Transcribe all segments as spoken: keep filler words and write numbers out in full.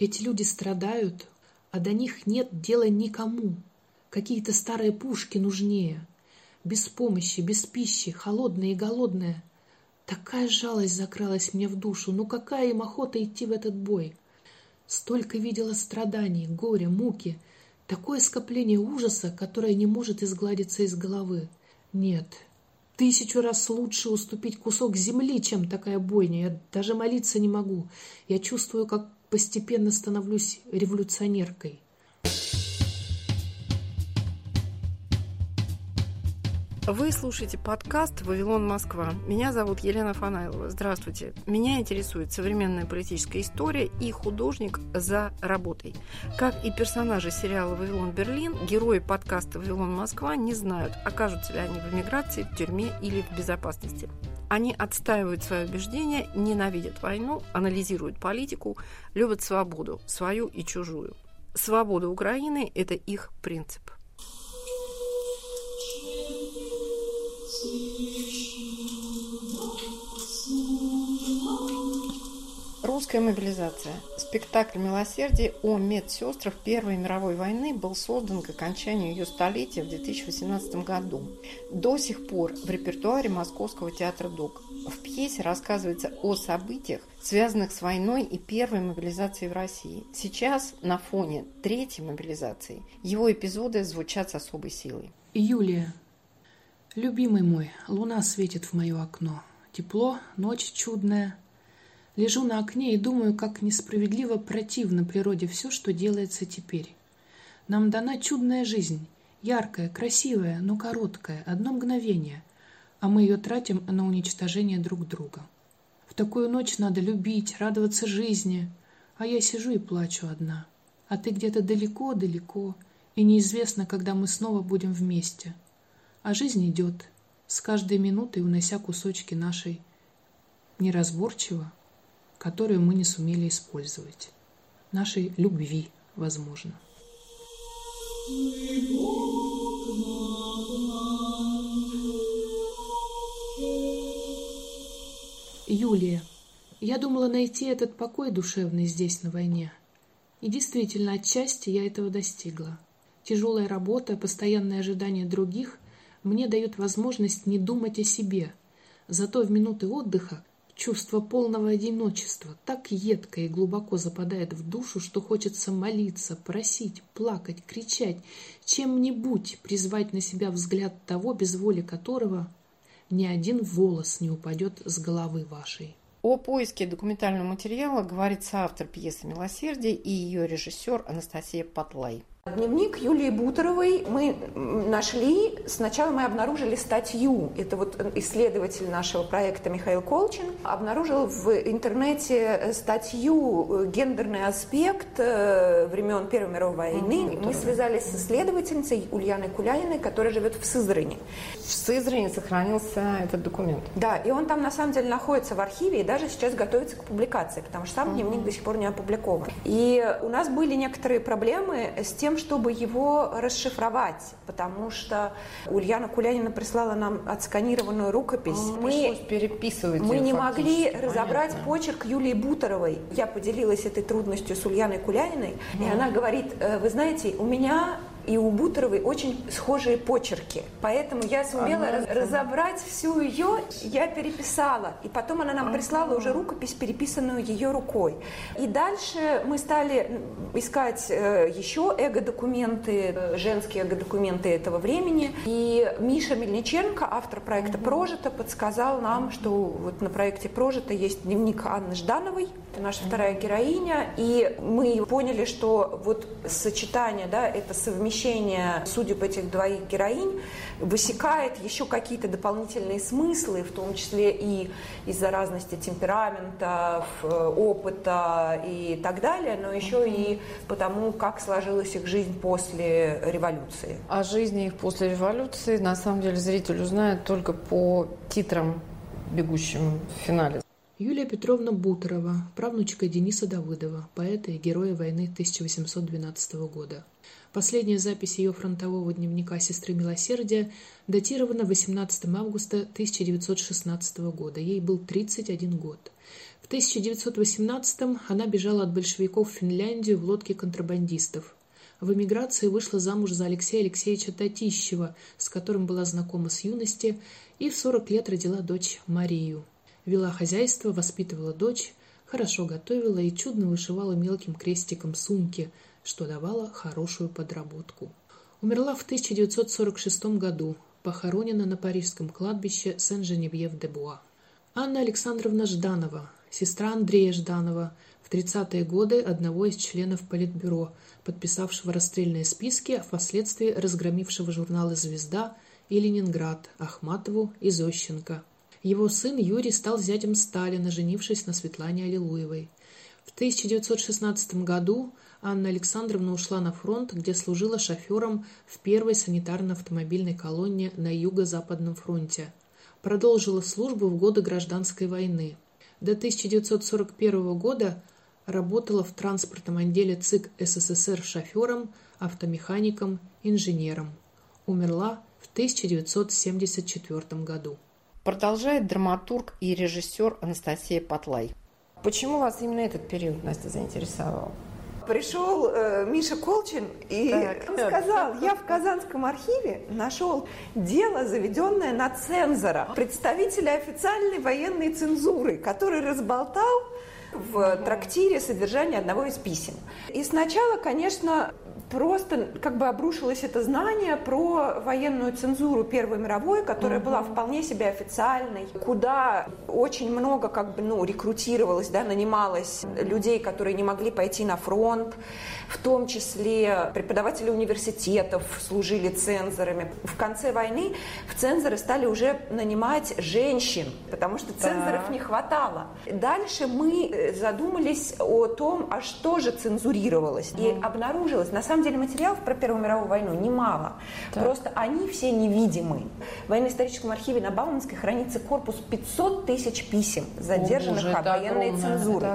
Эти люди страдают, а до них нет дела никому. Какие-то старые пушки нужнее. Без помощи, без пищи, холодная и голодная. Такая жалость закралась мне в душу. Ну какая им охота идти в этот бой? Столько видела страданий, горя, муки. Такое скопление ужаса, которое не может изгладиться из головы. Нет, тысячу раз лучше уступить кусок земли, чем такая бойня. Я даже молиться не могу. Я чувствую, как постепенно становлюсь революционеркой. Вы слушаете подкаст «Вавилон, Москва». Меня зовут Елена Фанайлова. Здравствуйте. Меня интересует современная политическая история и художник за работой. Как и персонажи сериала «Вавилон, Берлин», герои подкаста «Вавилон, Москва» не знают, окажутся ли они в эмиграции, в тюрьме или в безопасности. Они отстаивают свои убеждения, ненавидят войну, анализируют политику, любят свободу, свою и чужую. Свобода Украины – это их принцип. Русская мобилизация. Спектакль «Милосердие» о медсестрах Первой мировой войны был создан к окончанию ее столетия в две тысячи восемнадцатом году. До сих пор в репертуаре Московского театра ДОК. В пьесе рассказывается о событиях, связанных с войной и первой мобилизацией в России. Сейчас на фоне третьей мобилизации его эпизоды звучат с особой силой. Юлия. Любимый мой, луна светит в мое окно. Тепло, ночь чудная. Лежу на окне и думаю, как несправедливо противно природе все, что делается теперь. Нам дана чудная жизнь, яркая, красивая, но короткая, одно мгновение, а мы ее тратим на уничтожение друг друга. В такую ночь надо любить, радоваться жизни, а я сижу и плачу одна. А ты где-то далеко-далеко, и неизвестно, когда мы снова будем вместе. А жизнь идет, с каждой минутой унося кусочки нашей неразборчиво, которую мы не сумели использовать. Нашей любви, возможно. Юлия. Я думала найти этот покой душевный здесь, на войне. И действительно, отчасти я этого достигла. Тяжелая работа, постоянное ожидание других мне дают возможность не думать о себе. Зато в минуты отдыха чувство полного одиночества так едко и глубоко западает в душу, что хочется молиться, просить, плакать, кричать, чем-нибудь призвать на себя взгляд того, без воли которого ни один волос не упадет с головы вашей. О поиске документального материала говорит соавтор пьесы «Милосердие» и ее режиссер Анастасия Патлай. Дневник Юлии Бутаровой мы нашли, сначала мы обнаружили статью, это вот исследователь нашего проекта Михаил Колчин обнаружил в интернете статью «Гендерный аспект времен Первой мировой войны». Mm-hmm. Мы связались с исследовательницей Ульяной Куляниной, которая живет в Сызрани. В Сызрани сохранился этот документ. Да, и он там на самом деле находится в архиве и даже сейчас готовится к публикации, потому что сам mm-hmm. дневник до сих пор не опубликован. И у нас были некоторые проблемы с тем, чтобы его расшифровать, потому что Ульяна Кулянина прислала нам отсканированную рукопись. А, мы переписывать мы не могли понятно. разобрать почерк Юлии Бутаровой. Я поделилась этой трудностью с Ульяной Куляниной, mm. и она говорит: вы знаете, у меня и у Бутаровой очень схожие почерки. Поэтому я сумела раз, разобрать всю ее, я переписала. И потом она нам прислала уже рукопись, переписанную ее рукой. И дальше мы стали искать еще эго-документы, женские эго-документы этого времени. И Миша Мельниченко, автор проекта «Прожито», подсказал нам, что вот на проекте «Прожито» есть дневник Анны Ждановой, это наша вторая героиня. И мы поняли, что вот сочетание, да, это совмещение судеб этих двоих героинь высекает еще какие-то дополнительные смыслы, в том числе и из-за разности темпераментов, опыта и так далее, но еще и потому, как сложилась их жизнь после революции. О жизни их после революции, на самом деле, зритель узнает только по титрам, бегущим в финале. Юлия Петровна Бутарова, правнучка Дениса Давыдова, поэта и героя войны тысяча восемьсот двенадцатого года. Последняя запись ее фронтового дневника «Сестры Милосердия» датирована восемнадцатого августа тысяча девятьсот шестнадцатого года. Ей был тридцать один год. В тысяча девятьсот восемнадцатом она бежала от большевиков в Финляндию в лодке контрабандистов. В эмиграции вышла замуж за Алексея Алексеевича Татищева, с которым была знакома с юности, и в сорок лет родила дочь Марию. Вела хозяйство, воспитывала дочь, хорошо готовила и чудно вышивала мелким крестиком сумки, что давало хорошую подработку. Умерла в тысяча девятьсот сорок шестом году, похоронена на парижском кладбище Сен-Женевьев-де-Буа. Анна Александровна Жданова, сестра Андрея Жданова, в тридцатые годы одного из членов Политбюро, подписавшего расстрельные списки, а впоследствии разгромившего журналы «Звезда» и «Ленинград» Ахматову и Зощенко. Его сын Юрий стал зятем Сталина, женившись на Светлане Аллилуевой. В тысяча девятьсот шестнадцатом году Анна Александровна ушла на фронт, где служила шофером в первой санитарно-автомобильной колонне на Юго-Западном фронте. Продолжила службу в годы Гражданской войны. До тысяча девятьсот сорок первого года работала в транспортном отделе ЦИК СССР шофером, автомехаником, инженером. Умерла в тысяча девятьсот семьдесят четвёртом году. Продолжает драматург и режиссер Анастасия Патлай. Почему вас именно этот период, Настя, заинтересовал? Пришел э, Миша Колчин и так, он сказал, я в Казанском архиве нашел дело, заведенное на цензора, представителя официальной военной цензуры, который разболтал в трактире содержание одного из писем. И сначала, конечно, просто как бы обрушилось это знание про военную цензуру Первой мировой, которая uh-huh. была вполне себе официальной, куда очень много как бы, ну, рекрутировалось, да, нанималось людей, которые не могли пойти на фронт, в том числе преподаватели университетов служили цензорами. В конце войны в цензоры стали уже нанимать женщин, потому что цензоров да. не хватало. Дальше мы задумались о том, а что же цензурировалось. Uh-huh. И обнаружилось, на самом деле, материалов про Первую мировую войну немало. Так. Просто они все невидимы. В военно-историческом архиве на Бауманской хранится корпус пятьсот тысяч писем, задержанных О, от военной цензуры.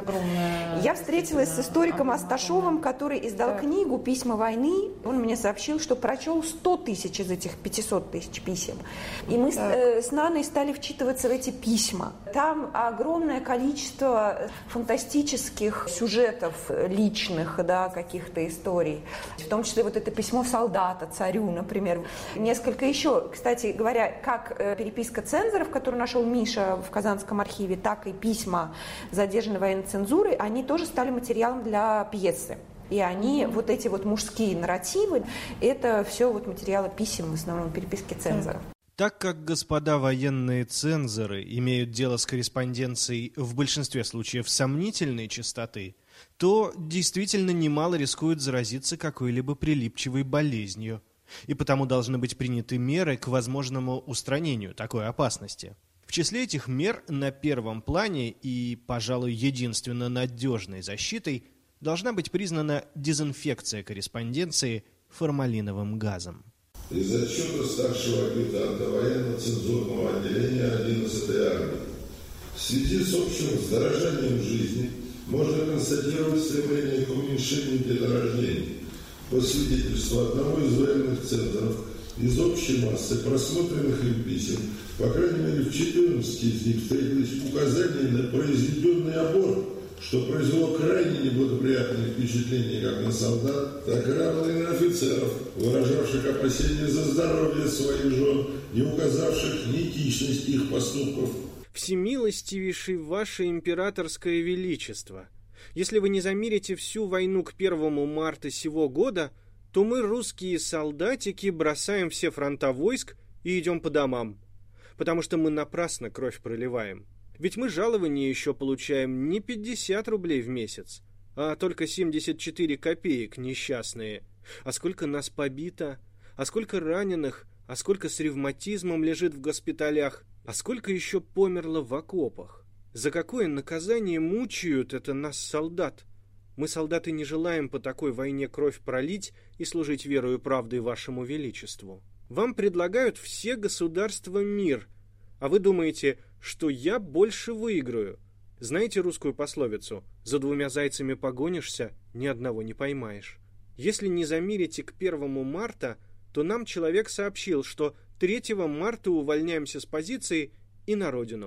Я встретилась с историком Асташовым, который издал так. книгу «Письма войны». Он мне сообщил, что прочел сто тысяч из этих пятисот тысяч писем. И мы с, э, с Наной стали вчитываться в эти письма. Там огромное количество фантастических сюжетов личных, да, каких-то историй. В том числе вот это письмо солдата царю, например. Несколько еще, кстати говоря, как переписка цензоров, которую нашел Миша в Казанском архиве, так и письма задержанной военной цензуры, они тоже стали материалом для пьесы. И они, mm-hmm. вот эти вот мужские нарративы, это все вот материалы писем, в основном переписки цензоров. Так как господа военные цензоры имеют дело с корреспонденцией в большинстве случаев сомнительной чистоты, то действительно немало рискуют заразиться какой-либо прилипчивой болезнью, и потому должны быть приняты меры к возможному устранению такой опасности. В числе этих мер на первом плане и, пожалуй, единственно надежной защитой должна быть признана дезинфекция корреспонденции формалиновым газом. Из отчета старшего адъютанта военно-цензурного отделения одиннадцатой армии. В связи с общим вздорожанием жизни можно констатировать стремление к уменьшению деторождений. По свидетельству одного из военных цензоров, из общей массы просмотренных им писем, по крайней мере в четырнадцати из них встретились указания на произведенный аборт, что произвело крайне неблагоприятное впечатление как на солдат, так и равно и на офицеров, выражавших опасения за здоровье своих жен и указавших неэтичность их поступков. «Всемилостивейший ваше императорское величество, если вы не замерите всю войну к первому марта сего года, то мы, русские солдатики, бросаем все фронта войск и идем по домам, потому что мы напрасно кровь проливаем. Ведь мы жалования еще получаем не пятьдесят рублей в месяц, а только семьдесят четыре копеек несчастные. А сколько нас побито, а сколько раненых, а сколько с ревматизмом лежит в госпиталях, а сколько еще померло в окопах. За какое наказание мучают это нас, солдат? Мы, солдаты, не желаем по такой войне кровь пролить и служить верою и правдой вашему величеству. Вам предлагают все государства мир, а вы думаете, что я больше выиграю. Знаете русскую пословицу «За двумя зайцами погонишься, ни одного не поймаешь». Если не замерите к первому марта, то нам человек сообщил, что третьего марта увольняемся с позиции и на родину.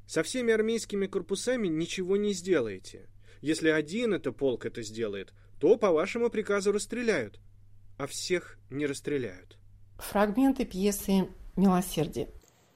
Со всеми армейскими корпусами ничего не сделаете. Если один это полк это сделает, то по вашему приказу расстреляют, а всех не расстреляют. Фрагменты пьесы «Милосердие».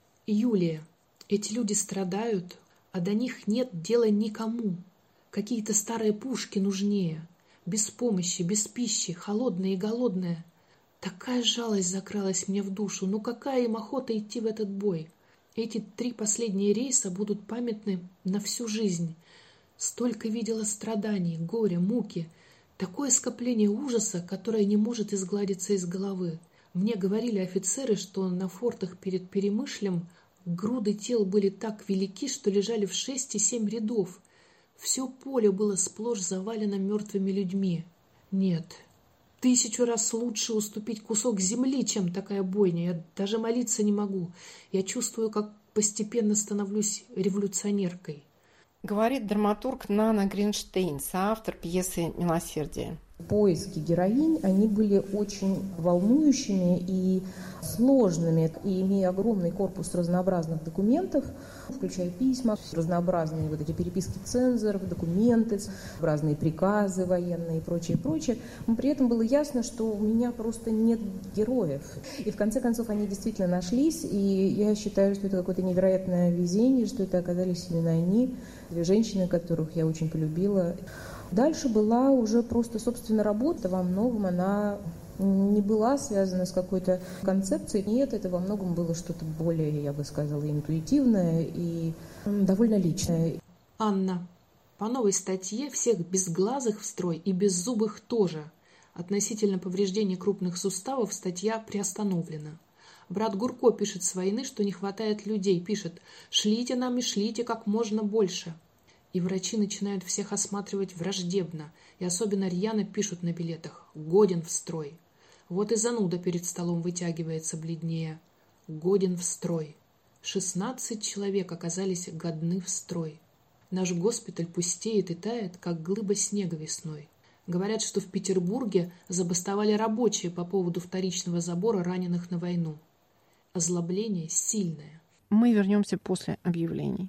Юлия, эти люди страдают, а до них нет дела никому. Какие-то старые пушки нужнее. Без помощи, без пищи, холодные и голодные. Такая жалость закралась мне в душу. Ну какая им охота идти в этот бой? Эти три последние рейса будут памятны на всю жизнь. Столько видела страданий, горя, муки. Такое скопление ужаса, которое не может изгладиться из головы. Мне говорили офицеры, что на фортах перед Перемышлем груды тел были так велики, что лежали в шесть и семь рядов. Все поле было сплошь завалено мертвыми людьми. Нет, тысячу раз лучше уступить кусок земли, чем такая бойня. Я даже молиться не могу. Я чувствую, как постепенно становлюсь революционеркой. Говорит драматург Нана Гринштейн, соавтор пьесы «Милосердие». Поиски героинь, они были очень волнующими и сложными. И имея огромный корпус разнообразных документов, включая письма, разнообразные вот эти переписки цензоров, документы, разные приказы военные и прочее, прочее, но при этом было ясно, что у меня просто нет героев. И в конце концов они действительно нашлись, и я считаю, что это какое-то невероятное везение, что это оказались именно они, две женщины, которых я очень полюбила. Дальше была уже просто, собственно, работа. Во многом она не была связана с какой-то концепцией. Нет, это во многом было что-то более, я бы сказала, интуитивное и довольно личное. Анна, по новой статье всех безглазых в строй и беззубых тоже. Относительно повреждений крупных суставов статья приостановлена. Брат Гурко пишет с войны, что не хватает людей. Пишет: «Шлите нам и шлите как можно больше». И врачи начинают всех осматривать враждебно, и особенно рьяно пишут на билетах: «Годен в строй». Вот и зануда перед столом вытягивается бледнее. Годен в строй. Шестнадцать человек оказались годны в строй. Наш госпиталь пустеет и тает, как глыба снега весной. Говорят, что в Петербурге забастовали рабочие по поводу вторичного забора раненых на войну. Озлобление сильное. Мы вернемся после объявлений.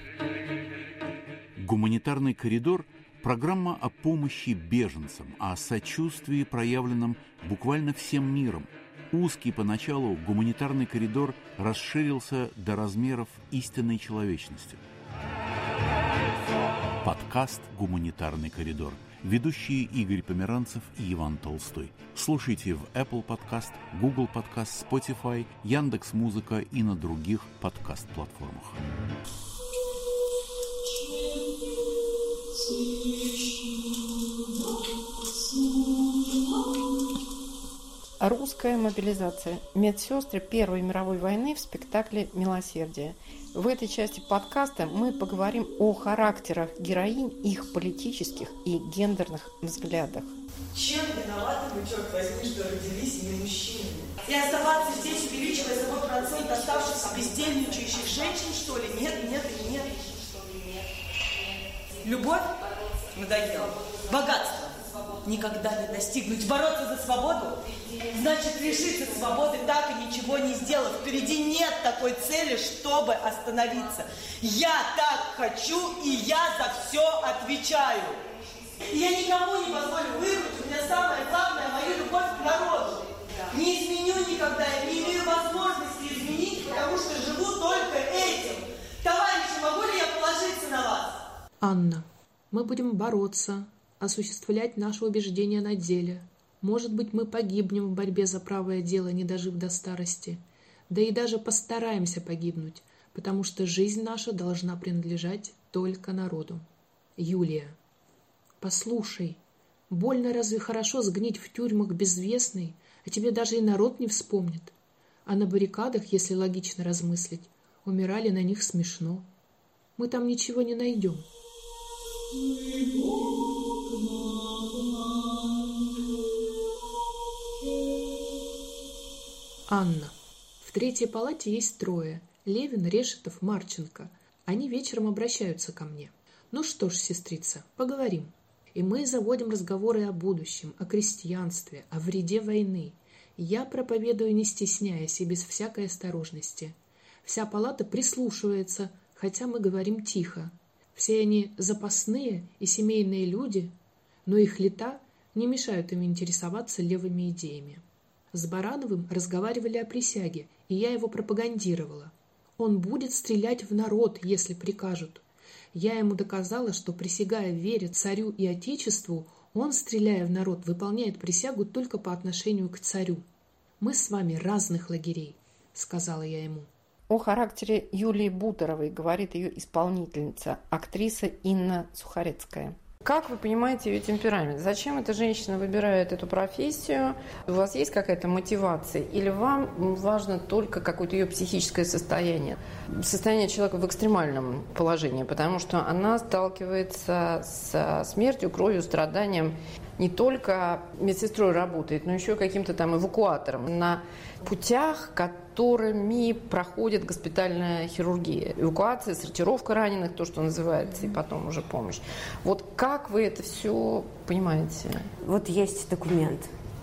Гуманитарный коридор – программа о помощи беженцам, о сочувствии, проявленном буквально всем миром. Узкий поначалу гуманитарный коридор расширился до размеров истинной человечности. Подкаст «Гуманитарный коридор». Ведущие Игорь Померанцев и Иван Толстой. Слушайте в Apple Podcast, Google Podcast, Spotify, Яндекс.Музыка и на других подкаст-платформах. Русская мобилизация. Медсестры Первой мировой войны в спектакле «Милосердие». В этой части подкаста мы поговорим о характерах героинь, их политических и гендерных взглядах. Чем виноваты вы, черт возьми, что родились не мужчинами? И оставаться здесь, увеличивая свой процент оставшихся бездельничающих женщин, что ли? Нет, нет и нет. Любовь надоела. Богатство никогда не достигнуть. Бороться за свободу значит лишиться свободы, так и ничего не сделав. Впереди нет такой цели, чтобы остановиться. Я так хочу, и я за все отвечаю. И я никому не позволю вырвать у меня самое главное, мою любовь к народу. Не изменю никогда, я не имею возможности изменить, потому что живу только этим. Товарищи, могу ли я положиться на вас? Анна, мы будем бороться, осуществлять наши убеждения на деле. Может быть, мы погибнем в борьбе за правое дело, не дожив до старости. Да и даже постараемся погибнуть, потому что жизнь наша должна принадлежать только народу. Юлия. Послушай, больно разве хорошо сгнить в тюрьмах безвестной, а тебе даже и народ не вспомнит? А на баррикадах, если логично размыслить, умирали на них смешно. Мы там ничего не найдем. Анна. В третьей палате есть трое. Левин, Решетов, Марченко. Они вечером обращаются ко мне. Ну что ж, сестрица, поговорим. И мы заводим разговоры о будущем, о крестьянстве, о вреде войны. Я проповедую, не стесняясь и без всякой осторожности. Вся палата прислушивается, хотя мы говорим тихо. Все они запасные и семейные люди, но их лета не мешают им интересоваться левыми идеями. С Барановым разговаривали о присяге, и я его пропагандировала. Он будет стрелять в народ, если прикажут. Я ему доказала, что, присягая вере царю и отечеству, он, стреляя в народ, выполняет присягу только по отношению к царю. «Мы с вами разных лагерей», — сказала я ему. О характере Юлии Буторовой говорит ее исполнительница, актриса Инна Сухарецкая. Как вы понимаете ее темперамент? Зачем эта женщина выбирает эту профессию? У вас есть какая-то мотивация? Или вам важно только какое-то ее психическое состояние? Состояние человека в экстремальном положении, потому что она сталкивается с смертью, кровью, страданием. Не только медсестрой работает, но еще каким-то там эвакуатором на путях, которыми проходит госпитальная хирургия. Эвакуация, сортировка раненых, то, что называется, и потом уже помощь. Вот как вы это все понимаете? Вот есть документ.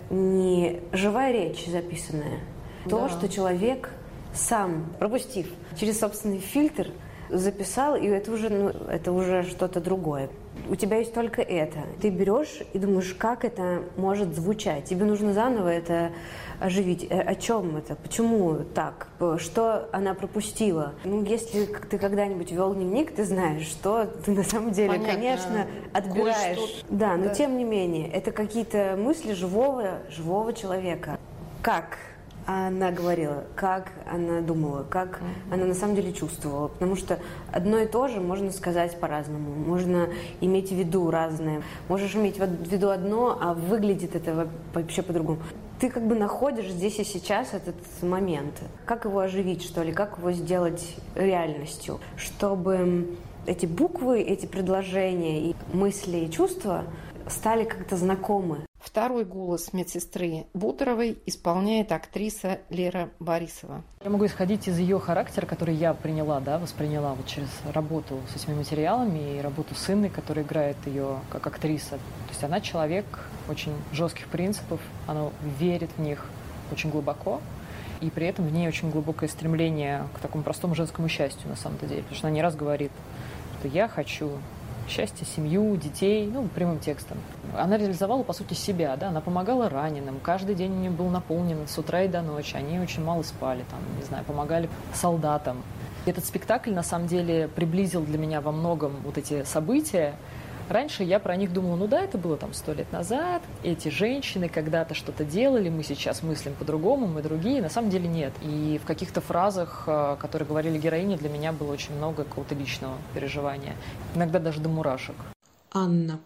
Не живая речь записанная. Да. То, что человек сам, пропустив через собственный фильтр, записал, и это уже, ну, это уже что-то другое. У тебя есть только это. Ты берешь и думаешь, как это может звучать. Тебе нужно заново это оживить. О чем это? Почему так? Что она пропустила? Ну, если ты когда-нибудь вел дневник, ты знаешь, что ты на самом деле, понятно, конечно, отбираешь. Кое-что... Да, но да. Тем не менее, это какие-то мысли живого, живого человека. Как она говорила, как она думала, как mm-hmm. она на самом деле чувствовала. Потому что одно и то же можно сказать по-разному. Можно иметь в виду разное. Можешь иметь в виду одно, а выглядит это вообще по-другому. Ты как бы находишь здесь и сейчас этот момент. Как его оживить, что ли? Как его сделать реальностью? Чтобы эти буквы, эти предложения, и мысли, и чувства стали как-то знакомы. Второй голос медсестры Буторовой исполняет актриса Лера Борисова. Я могу исходить из ее характера, который я приняла, да, восприняла вот через работу с этими материалами и работу с Инной, которая играет ее как актриса. То есть она человек очень жестких принципов, она верит в них очень глубоко, и при этом в ней очень глубокое стремление к такому простому женскому счастью на самом деле. Потому что она не раз говорит, что я хочу счастье, семью, детей, ну, прямым текстом. Она реализовала, по сути, себя, да, она помогала раненым, каждый день у нее был наполнен с утра и до ночи, они очень мало спали, там, не знаю, помогали солдатам. Этот спектакль, на самом деле, приблизил для меня во многом вот эти события. Раньше я про них думала, ну да, это было там сто лет назад, эти женщины когда-то что-то делали, мы сейчас мыслим по-другому, мы другие. На самом деле нет. И в каких-то фразах, которые говорили героини, для меня было очень много какого-то личного переживания. Иногда даже до мурашек. Анна.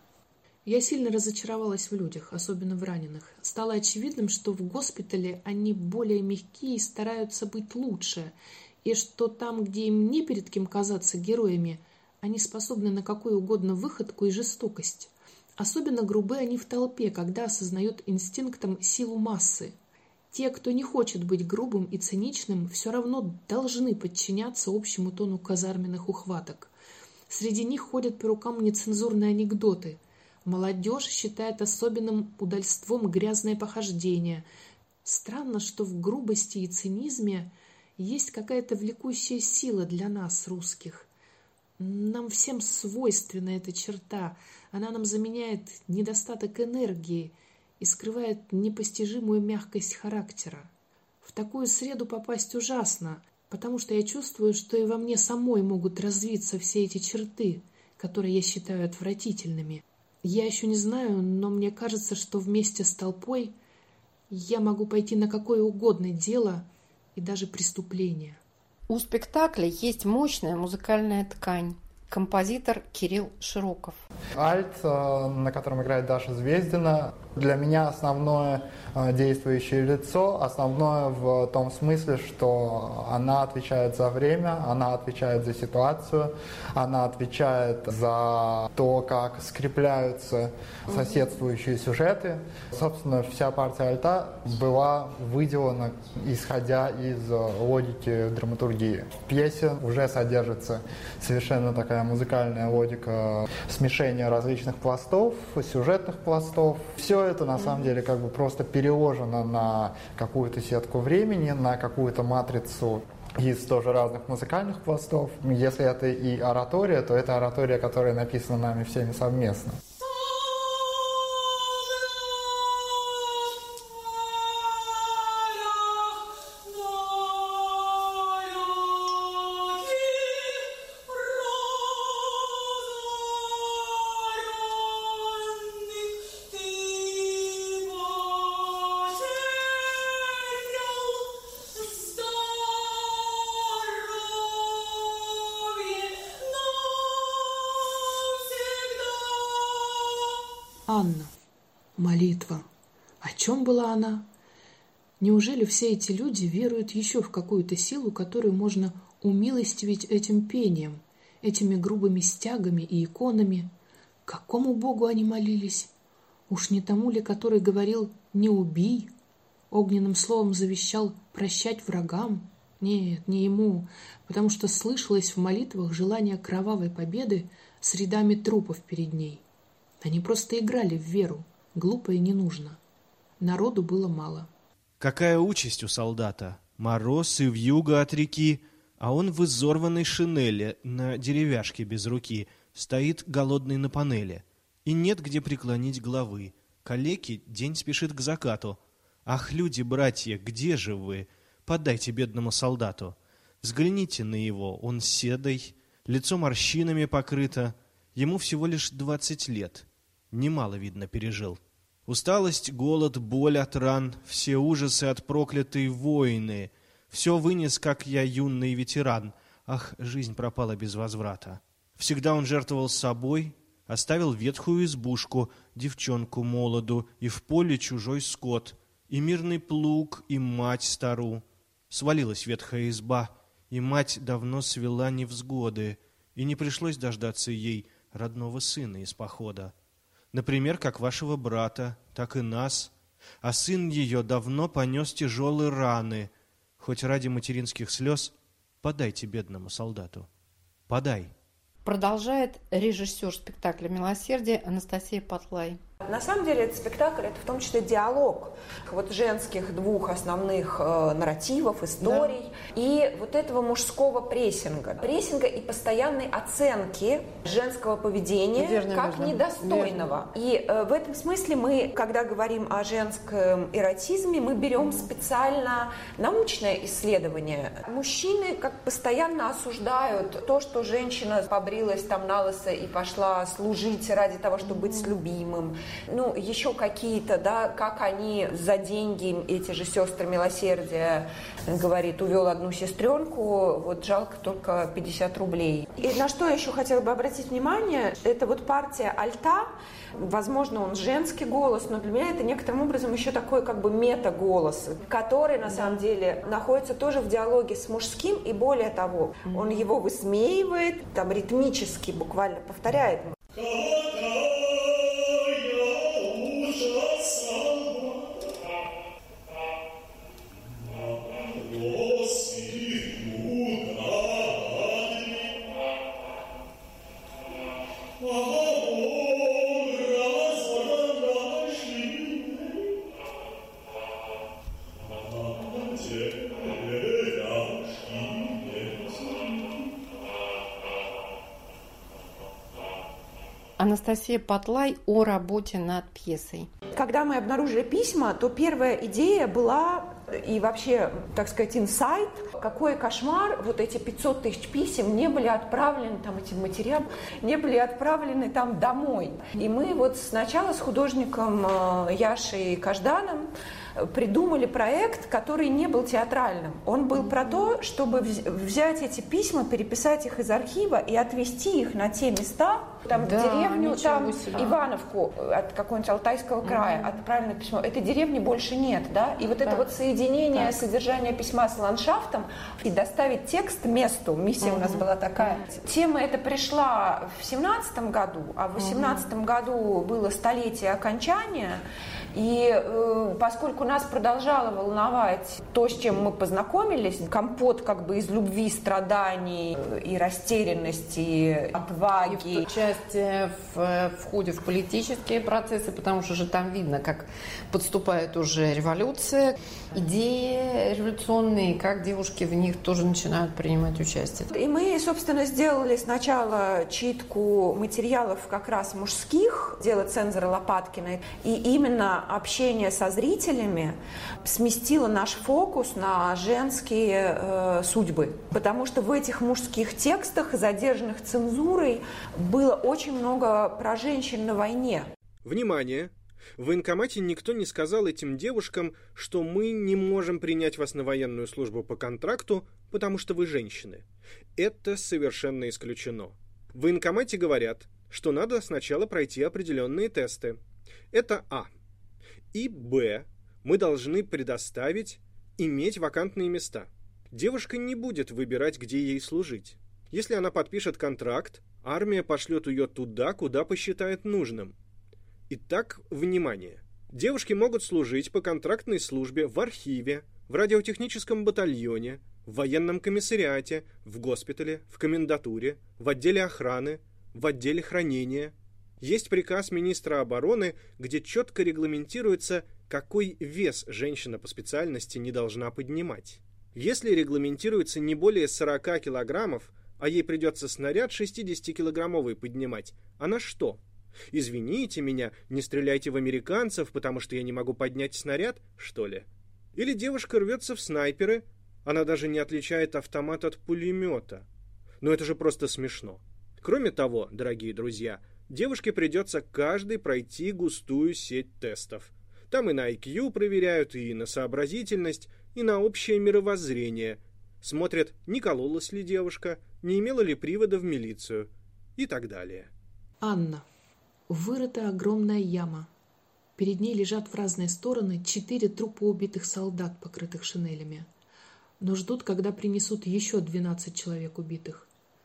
Я сильно разочаровалась в людях, особенно в раненых. Стало очевидным, что в госпитале они более мягкие и стараются быть лучше, и что там, где им не перед кем казаться героями, они способны на какую угодно выходку и жестокость. Особенно грубы они в толпе, когда осознают инстинктом силу массы. Те, кто не хочет быть грубым и циничным, все равно должны подчиняться общему тону казарменных ухваток. Среди них ходят по рукам нецензурные анекдоты. Молодежь считает особенным удальством грязное похождение. Странно, что в грубости и цинизме есть какая-то влекущая сила для нас, русских. Нам всем свойственна эта черта. Она нам заменяет недостаток энергии и скрывает непостижимую мягкость характера. В такую среду попасть ужасно, потому что я чувствую, что и во мне самой могут развиться все эти черты, которые я считаю отвратительными. Я еще не знаю, но мне кажется, что вместе с толпой я могу пойти на какое угодно дело и даже преступление. У спектакля есть мощная музыкальная ткань. Композитор Кирилл Широков. Альт, на котором играет Даша Звездина, для меня основное действующее лицо, основное в том смысле, что она отвечает за время, она отвечает за ситуацию, она отвечает за то, как скрепляются соседствующие сюжеты. Собственно, вся партия альта была выделана, исходя из логики драматургии. В пьесе уже содержится совершенно такая музыкальная логика смешения смешение различных пластов, сюжетных пластов. Все это на самом деле как бы просто переложено на какую-то сетку времени, на какую-то матрицу из тоже разных музыкальных пластов. Если это и оратория, то это оратория, которая написана нами всеми совместно. Анна. Молитва. О чем была она? Неужели все эти люди веруют еще в какую-то силу, которую можно умилостивить этим пением, этими грубыми стягами и иконами? К какому богу они молились? Уж не тому ли, который говорил «не убий», огненным словом завещал прощать врагам? Нет, не ему, потому что слышалось в молитвах желание кровавой победы с рядами трупов перед ней. Они просто играли в веру, глупо и не нужно. Народу было мало. Какая участь у солдата? Мороз и вьюга от реки, а он в изорванной шинели на деревяшке без руки стоит голодный на панели. И нет где преклонить головы. Калеки день спешит к закату. Ах, люди, братья, где же вы? Подайте бедному солдату. Взгляните на его, он седой, лицо морщинами покрыто. Ему всего лишь двадцать лет. Немало, видно, пережил. Усталость, голод, боль от ран, все ужасы от проклятой войны. Все вынес, как я, юный ветеран. Ах, жизнь пропала без возврата. Всегда он жертвовал собой, оставил ветхую избушку, девчонку молоду, и в поле чужой скот, и мирный плуг, и мать стару. Свалилась ветхая изба, и мать давно свела невзгоды, и не пришлось дождаться ей родного сына из похода. Например, как вашего брата, так и нас. А сын ее давно понес тяжелые раны. Хоть ради материнских слез подайте бедному солдату. Подай. Продолжает режиссер спектакля «Милосердие» Анастасия Патлай. На самом деле этот спектакль – это в том числе диалог вот женских двух основных э, нарративов, историй, да. И вот этого мужского прессинга. Прессинга и постоянной оценки женского поведения верно, как верно. недостойного. Верно. И э, в этом смысле мы, когда говорим о женском эротизме, мы берем специально научное исследование. Мужчины как постоянно осуждают то, что женщина побрилась там на лысо и пошла служить ради того, чтобы быть с любимым. Ну, еще какие-то, да, как они за деньги, эти же сестры милосердия, говорит, увел одну сестренку, вот жалко только пятьдесят рублей. И на что я еще хотела бы обратить внимание, это вот партия альта, возможно, он женский голос, но для меня это некоторым образом еще такой как бы мета-голос, который на самом деле находится тоже в диалоге с мужским, и более того, он его высмеивает, там ритмически буквально повторяет. Анастасия Патлай о работе над пьесой. Когда мы обнаружили письма, то первая идея была, и вообще, так сказать, инсайт, какой кошмар, вот эти пятьсот тысяч писем не были отправлены, там, этим матерям, не были отправлены там домой. И мы вот сначала с художником Яшей Кажданом придумали проект, который не был театральным. Он был про то, чтобы взять эти письма, переписать их из архива и отвезти их на те места, там, да, в деревню, там, Ивановку, от какого-нибудь Алтайского края, mm-hmm. отправлено письмо. Этой деревни больше нет, да? И вот так. это вот соединение так. содержания письма с ландшафтом и доставить текст месту. Миссия mm-hmm. у нас была такая. Mm-hmm. Тема эта пришла в семнадцатом году, а в восемнадцатом mm-hmm. году было столетие окончания. И э, поскольку нас продолжало волновать то, с чем мы познакомились, компот как бы из любви, страданий и растерянности, отваги, участие в входе в политические процессы, потому что же там видно, как подступает уже революция, идеи революционные, как девушки в них тоже начинают принимать участие. И мы, собственно, сделали сначала читку материалов как раз мужских, дело цензора Лопаткиной, и именно общение со зрителями сместило наш фокус на женские э, судьбы. Потому что в этих мужских текстах, задержанных цензурой, было очень много про женщин на войне. Внимание! В военкомате никто не сказал этим девушкам, что мы не можем принять вас на военную службу по контракту, потому что вы женщины. Это совершенно исключено. В военкомате говорят, что надо сначала пройти определенные тесты. Это А. И Б. Мы должны предоставить иметь вакантные места. Девушка не будет выбирать, где ей служить. Если она подпишет контракт, армия пошлет ее туда, куда посчитает нужным. Итак, внимание! Девушки могут служить по контрактной службе в архиве, в радиотехническом батальоне, в военном комиссариате, в госпитале, в комендатуре, в отделе охраны, в отделе хранения. Есть приказ министра обороны, где четко регламентируется, какой вес женщина по специальности не должна поднимать. Если регламентируется не более сорок килограммов, а ей придется снаряд шестидесятикилограммовый поднимать, она что? Извините меня, не стреляйте в американцев, потому что я не могу поднять снаряд, что ли? Или девушка рвется в снайперы, она даже не отличает автомат от пулемета. Но это же просто смешно. Кроме того, дорогие друзья, девушке придется каждый пройти густую сеть тестов. Там и на ай кью проверяют, и на сообразительность, и на общее мировоззрение. Смотрят, не кололась ли девушка, не имела ли привода в милицию и так далее. Анна. Вырыта огромная яма. Перед ней лежат в разные стороны четыре трупа убитых солдат, покрытых шинелями. Но ждут, когда принесут еще двенадцать человек убитых.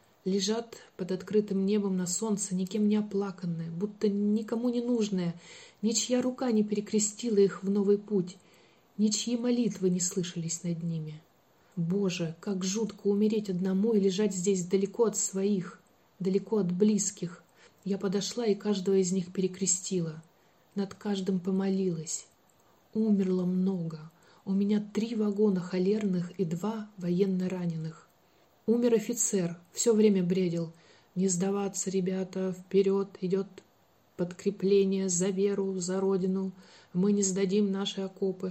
Лежат под открытым небом на солнце, никем не оплаканные, будто никому не нужные, ничья рука не перекрестила их в новый путь, ничьи молитвы не слышались над ними. Боже, как жутко умереть одному и лежать здесь далеко от своих, далеко от близких. Я подошла и каждого из них перекрестила, над каждым помолилась. Умерло много. У меня три вагона холерных и два военно раненых. Умер офицер, все время бредил. Не сдаваться, ребята, вперед, идет подкрепление за веру, за родину. Мы не сдадим наши окопы.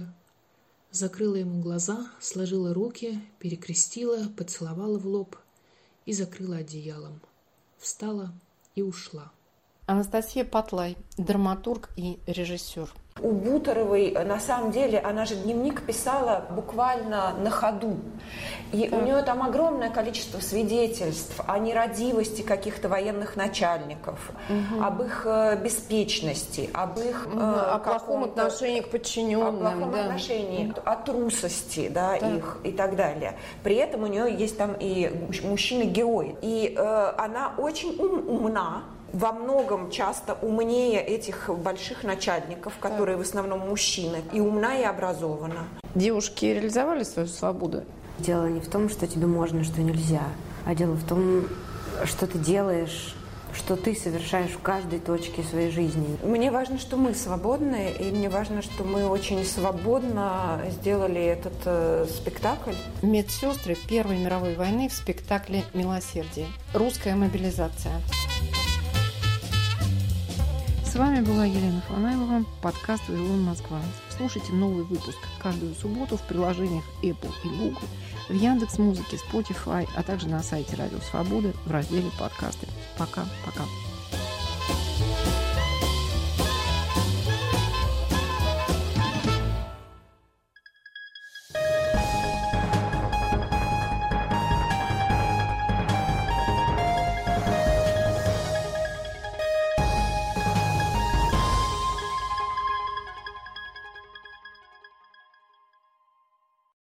Закрыла ему глаза, сложила руки, перекрестила, поцеловала в лоб и закрыла одеялом. Встала и ушла. Анастасия Патлай, драматург и режиссер. У Буторовой, на самом деле, она же дневник писала буквально на ходу. И так. У нее там огромное количество свидетельств о нерадивости каких-то военных начальников, угу. об их беспечности, об их... Угу. О плохом отношении к подчиненным. О плохом да. отношении, о трусости, да, их и так далее. При этом у нее есть там и мужчины-герои. И э, она очень ум, умна. Во многом часто умнее этих больших начальников, которые так. в основном мужчины, и умна, и образована. Девушки реализовали свою свободу? Дело не в том, что тебе можно, что нельзя, а дело в том, что ты делаешь, что ты совершаешь в каждой точке своей жизни. Мне важно, что мы свободны, и мне важно, что мы очень свободно сделали этот э, спектакль. Медсестры Первой мировой войны в спектакле «Милосердие». Русская мобилизация. С вами была Елена Фанайлова, подкаст «Вавилон Москва». Слушайте новый выпуск каждую субботу в приложениях Apple и Google, в Яндекс.Музыке, Spotify, а также на сайте Радио Свободы в разделе «Подкасты». Пока-пока.